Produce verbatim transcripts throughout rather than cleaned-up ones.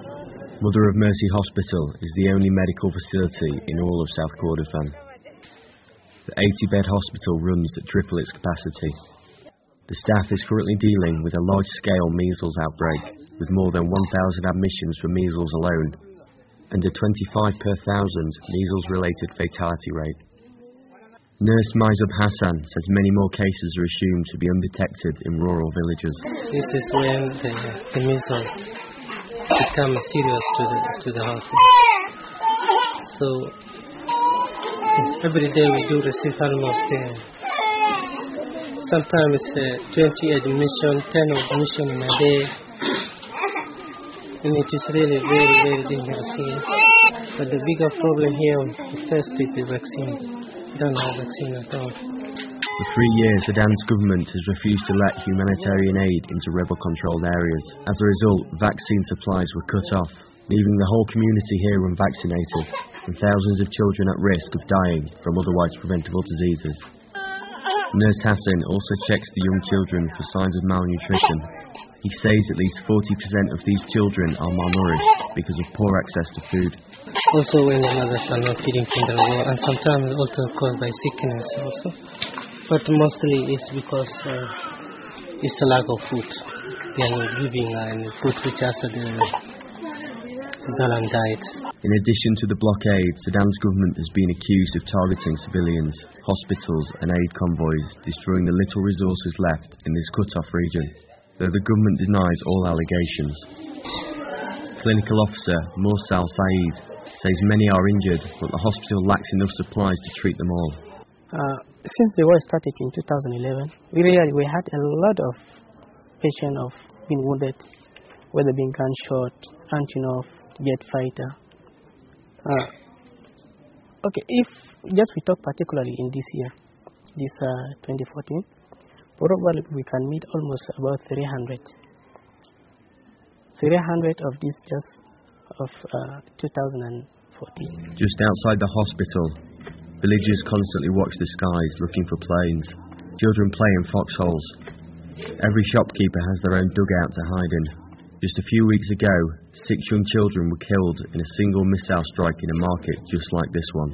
Mother of Mercy Hospital is the only medical facility in all of South Kordofan. The eighty-bed hospital runs at triple its capacity. The staff is currently dealing with a large-scale measles outbreak, with more than one thousand admissions for measles alone, and a twenty-five per thousand measles-related fatality rate. Nurse Maizub Hassan says many more cases are assumed to be undetected in rural villages. This is when the, the measles become serious to the, to the hospital. So every day we do receive almost uh, sometimes uh, twenty admission, ten admission in a day, and it is really very, very dangerous here. But the bigger problem here, first, is the vaccine. We don't have vaccine at all. For three years, Sudan's government has refused to let humanitarian aid into rebel-controlled areas. As a result, vaccine supplies were cut off, leaving the whole community here unvaccinated, and thousands of children at risk of dying from otherwise preventable diseases. Nurse Hassan also checks the young children for signs of malnutrition. He says at least forty percent of these children are malnourished because of poor access to food. Also when the mothers are not feeding from the war, and sometimes also caused by sickness also. But mostly it's because uh, it's a lack of food. They are not giving and food which has the balanced diet. In addition to the blockade, Sudan's government has been accused of targeting civilians, hospitals and aid convoys, destroying the little resources left in this cut-off region, though the government denies all allegations. Clinical officer Mursal Saeed says many are injured, but the hospital lacks enough supplies to treat them all. Uh, since the war started in two thousand eleven, we really we had a lot of patients of being wounded, whether being gunshot, Antonov, jet fighter. Uh, okay, if just we talk particularly in this year, this uh, twenty fourteen, probably we can meet almost about three hundred. three hundred of this just of uh, two thousand fourteen. Just outside the hospital, villagers constantly watch the skies looking for planes. Children play in foxholes. Every shopkeeper has their own dugout to hide in. Just a few weeks ago, six young children were killed in a single missile strike in a market just like this one.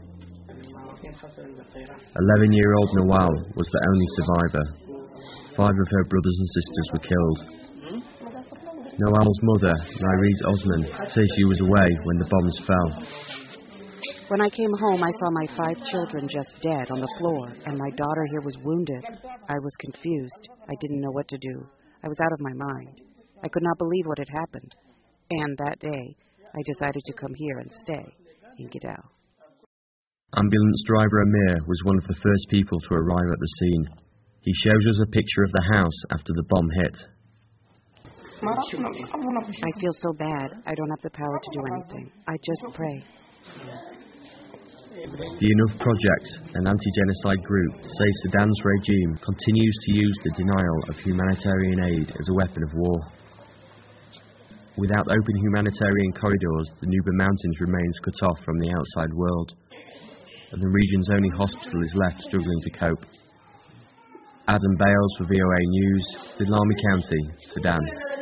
eleven-year-old Nawal was the only survivor. Five of her brothers and sisters were killed. Nawal's mother, Nairis Osman, says she was away when the bombs fell. When I came home, I saw my five children just dead on the floor, and my daughter here was wounded. I was confused. I didn't know what to do. I was out of my mind. I could not believe what had happened. And that day, I decided to come here and stay in Gidal. Ambulance driver Amir was one of the first people to arrive at the scene. He shows us a picture of the house after the bomb hit. I feel so bad. I don't have the power to do anything. I just pray. The Enough Project, an anti-genocide group, says Sudan's regime continues to use the denial of humanitarian aid as a weapon of war. Without open humanitarian corridors, the Nuba Mountains remains cut off from the outside world, and the region's only hospital is left struggling to cope. Adam Bales for V O A News, Zilami County, Sudan.